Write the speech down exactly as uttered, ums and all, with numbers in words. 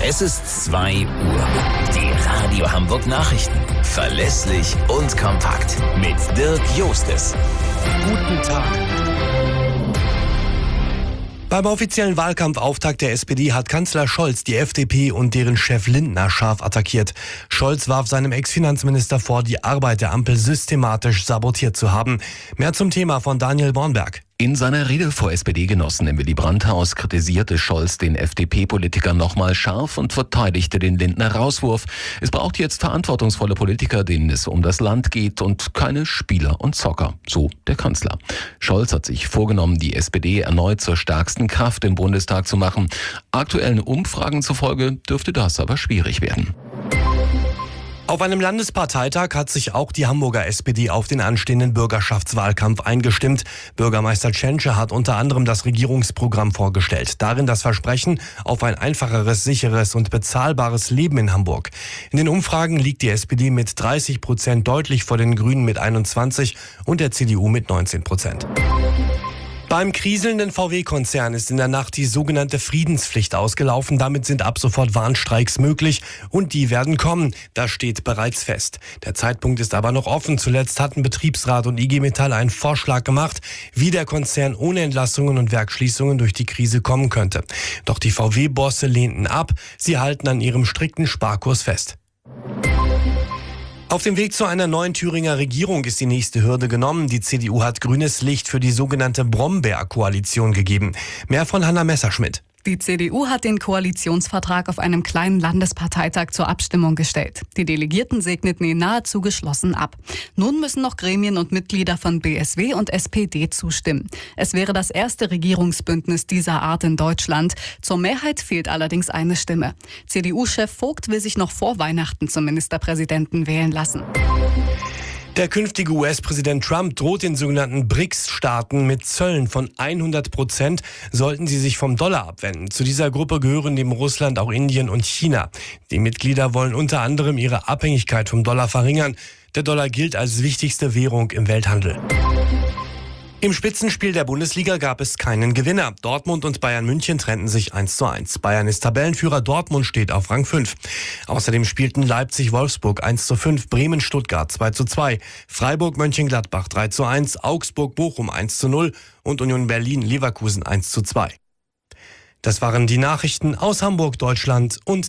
Es ist zwei Uhr. Die Radio Hamburg Nachrichten. Verlässlich und kompakt. Mit Dirk Jostes. Guten Tag. Beim offiziellen Wahlkampfauftakt der S P D hat Kanzler Scholz die F D P und deren Chef Lindner scharf attackiert. Scholz warf seinem Ex-Finanzminister vor, die Arbeit der Ampel systematisch sabotiert zu haben. Mehr zum Thema von Daniel Bornberg. In seiner Rede vor S P D-Genossen im Willy-Brandt-Haus kritisierte Scholz den F D P-Politiker nochmal scharf und verteidigte den Lindner Rauswurf. Es braucht jetzt verantwortungsvolle Politiker, denen es um das Land geht und keine Spieler und Zocker, so der Kanzler. Scholz hat sich vorgenommen, die S P D erneut zur stärksten Kraft im Bundestag zu machen. Aktuellen Umfragen zufolge dürfte das aber schwierig werden. Auf einem Landesparteitag hat sich auch die Hamburger S P D auf den anstehenden Bürgerschaftswahlkampf eingestimmt. Bürgermeister Tschentscher hat unter anderem das Regierungsprogramm vorgestellt. Darin das Versprechen auf ein einfacheres, sicheres und bezahlbares Leben in Hamburg. In den Umfragen liegt die S P D mit dreißig Prozent deutlich vor den Grünen mit einundzwanzig und der C D U mit neunzehn Prozent. Beim kriselnden V W-Konzern ist in der Nacht die sogenannte Friedenspflicht ausgelaufen. Damit sind ab sofort Warnstreiks möglich und die werden kommen. Das steht bereits fest. Der Zeitpunkt ist aber noch offen. Zuletzt hatten Betriebsrat und I G Metall einen Vorschlag gemacht, wie der Konzern ohne Entlassungen und Werksschließungen durch die Krise kommen könnte. Doch die V W-Bosse lehnten ab. Sie halten an ihrem strikten Sparkurs fest. Auf dem Weg zu einer neuen Thüringer Regierung ist die nächste Hürde genommen. Die C D U hat grünes Licht für die sogenannte Brombeer-Koalition gegeben. Mehr von Hanna Messerschmidt. Die C D U hat den Koalitionsvertrag auf einem kleinen Landesparteitag zur Abstimmung gestellt. Die Delegierten segneten ihn nahezu geschlossen ab. Nun müssen noch Gremien und Mitglieder von B S W und S P D zustimmen. Es wäre das erste Regierungsbündnis dieser Art in Deutschland. Zur Mehrheit fehlt allerdings eine Stimme. C D U-Chef Vogt will sich noch vor Weihnachten zum Ministerpräsidenten wählen lassen. Der künftige U S-Präsident Trump droht den sogenannten B R I C S-Staaten mit Zöllen von hundert Prozent, sollten sie sich vom Dollar abwenden. Zu dieser Gruppe gehören neben Russland auch Indien und China. Die Mitglieder wollen unter anderem ihre Abhängigkeit vom Dollar verringern. Der Dollar gilt als wichtigste Währung im Welthandel. Im Spitzenspiel der Bundesliga gab es keinen Gewinner. Dortmund und Bayern München trennten sich eins zu eins. Bayern ist Tabellenführer, Dortmund steht auf Rang fünf. Außerdem spielten Leipzig-Wolfsburg eins zu fünf, Bremen-Stuttgart zwei zu zwei, Freiburg-Mönchengladbach drei zu eins, Augsburg-Bochum eins zu null und Union Berlin-Leverkusen eins zu zwei. Das waren die Nachrichten aus Hamburg, Deutschland und